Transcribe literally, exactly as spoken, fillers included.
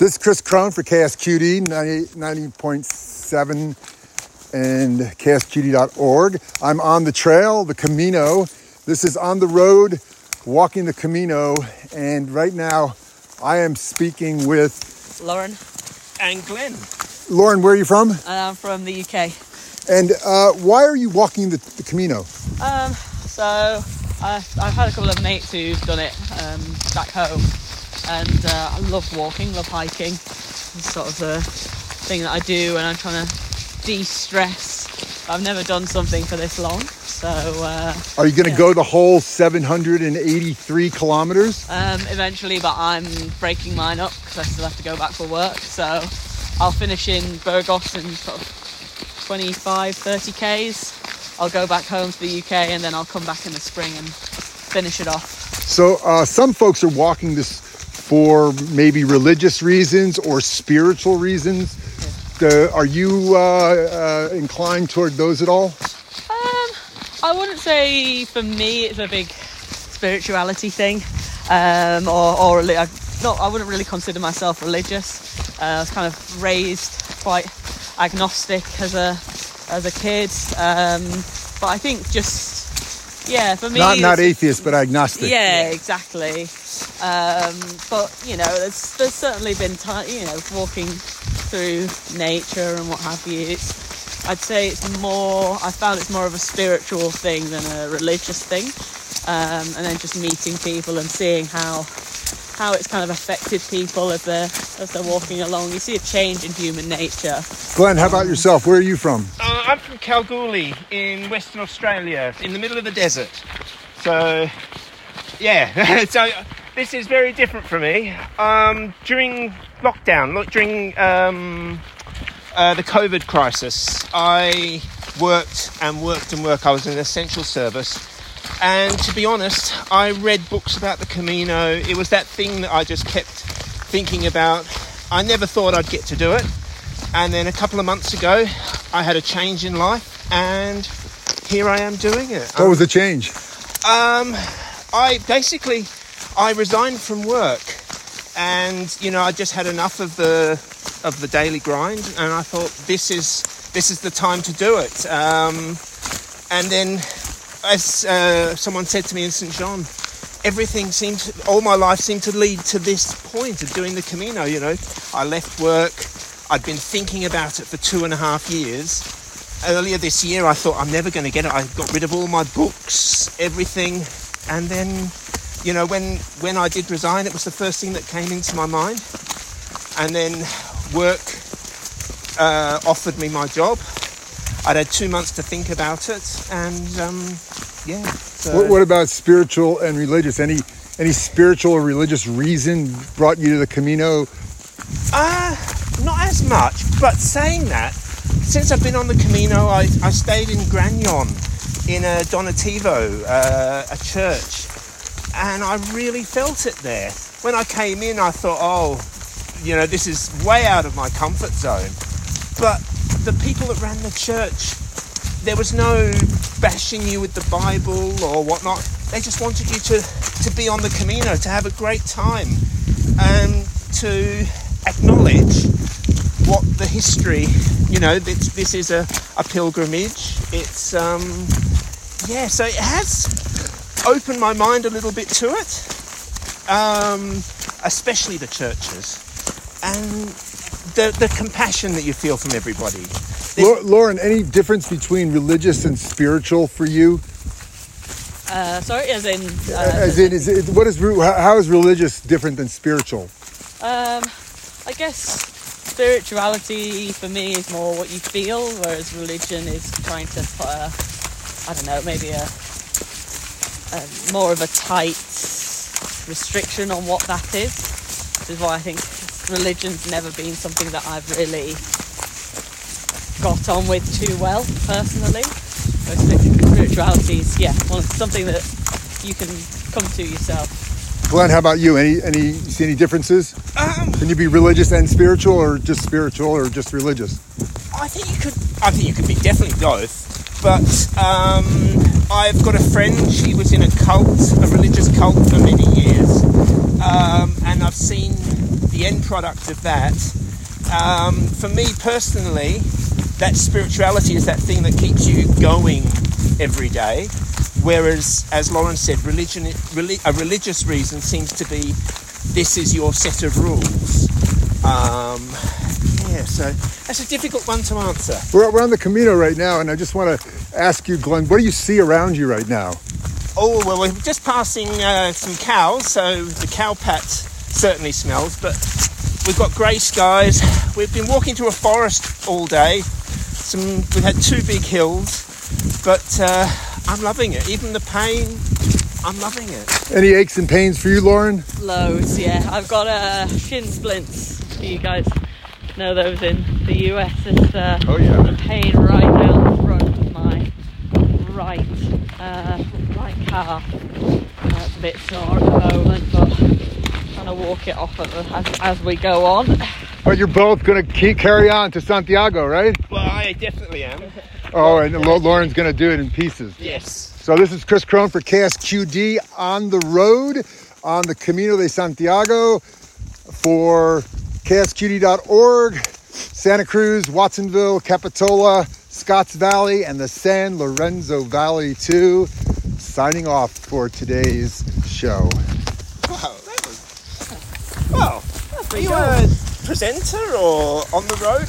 This is Chris Crone for K S Q D ninety point seven and K S Q D dot org. I'm on the trail, the Camino. This is on the road, walking the Camino, and right now I am speaking with Lauren and Glenn. Lauren, where are you from? I'm from the U K. And uh, why are you walking the, the Camino? Um, so I, I've had a couple of mates who've done it um, back home, and uh, I love walking, love hiking. It's sort of the thing that I do when I'm trying to de-stress. I've never done something for this long, so... Uh, Are you going to yeah. go the whole seven hundred eighty-three kilometers? Um, eventually, but I'm breaking mine up because I still have to go back for work, so I'll finish in Burgos in sort of twenty-five, thirty kays. I'll go back home to the U K and then I'll come back in the spring and finish it off. So uh, some folks are walking this for maybe religious reasons or spiritual reasons. Yeah. Uh, are you uh, uh, inclined toward those at all? Um, I wouldn't say for me it's a big spirituality thing, um, or, or I, not, I wouldn't really consider myself religious. Uh, I was kind of raised quite agnostic as a as a kid, um, but I think just yeah for me not not atheist but agnostic. Yeah, exactly. Um, but you know, there's there's certainly been time, you know, walking through nature and what have you. It's, I'd say it's more. I found it's more of a spiritual thing than a religious thing, um, and then just meeting people and seeing how. how it's kind of affected people as they're, as they're walking along. You see a change in human nature. Glenn, how about yourself? Where are you from? Uh, I'm from Kalgoorlie in Western Australia, in the middle of the desert. So, yeah, so this is very different for me. Um, during lockdown, look, during um, uh, the COVID crisis, I worked and worked and worked. I was in an essential service. And to be honest, I read books about the Camino. It was that thing that I just kept thinking about. I never thought I'd get to do it. And then a couple of months ago, I had a change in life, and here I am doing it. What was the change? Um, I basically, I resigned from work, and you know, I just had enough of the of the daily grind, and I thought this is this is the time to do it. Um, and then. As uh, someone said to me in Saint John, everything seemed, to, all my life seemed to lead to this point of doing the Camino, you know. I left work, I'd been thinking about it for two and a half years. Earlier this year, I thought, I'm never going to get it. I got rid of all my books, everything. And then, you know, when, when I did resign, it was the first thing that came into my mind. And then work uh, offered me my job. I'd had two months to think about it, and um, yeah. So. What, what about spiritual and religious? Any any spiritual or religious reason brought you to the Camino? Uh, not as much, but saying that, since I've been on the Camino, I, I stayed in Gragnon, in a Donativo, uh, a church, and I really felt it there. When I came in, I thought, oh, you know, this is way out of my comfort zone, but the people that ran the church, there was no bashing you with the Bible or whatnot. They just wanted you to, to be on the Camino, to have a great time, and to acknowledge what the history, you know, this, this is a, a pilgrimage. It's, um, yeah, so it has opened my mind a little bit to it, um, especially the churches. And The, the compassion that you feel from everybody. There's... Lauren, any difference between religious and spiritual for you? Uh, sorry, as in... Uh, as in, is it, what is, how is religious different than spiritual? Um, I guess spirituality for me is more what you feel, whereas religion is trying to put a, I don't know, maybe a, a more of a tight restriction on what that is. This is why I think religion's never been something that I've really got on with too well, personally. Spirituality is, yeah, well, it's something that you can come to yourself. Glenn, how about you? Any, any, see any differences? Um, can you be religious and spiritual, or just spiritual, or just religious? I think you could. I think you could be definitely both. But um, I've got a friend. She was in a cult, a religious cult, for many years, um, and I've seen the end product of that. Um, for me personally, that spirituality is that thing that keeps you going every day. Whereas, as Lauren said, religion, a religious reason seems to be, this is your set of rules. Um, yeah, so that's a difficult one to answer. We're, we're on the Camino right now, and I just want to ask you, Glenn, what do you see around you right now? Oh, well, we're just passing uh, some cows, so the cow pat certainly smells, but we've got grey skies. We've been walking through a forest all day. Some, we've had two big hills, but uh, I'm loving it. Even the pain, I'm loving it. Any aches and pains for you, Lauren? Loads, yeah. I've got uh, shin splints. You guys know those in the U S. It's uh, Oh, yeah. the pain right down the front of my right, uh, right calf. Uh, it's a bit sore at the moment, but I'm trying to walk it off as, as we go on. But you're both going to keep carry on to Santiago, right? Well, I definitely am. Oh, and Lauren's going to do it in pieces. Yes. So this is Chris Crone for K S Q D on the road on the Camino de Santiago for K S Q D dot org, Santa Cruz, Watsonville, Capitola, Scotts Valley, and the San Lorenzo Valley too. Signing off for today's show. Wow, that was... Wow. Are you a presenter or on the road?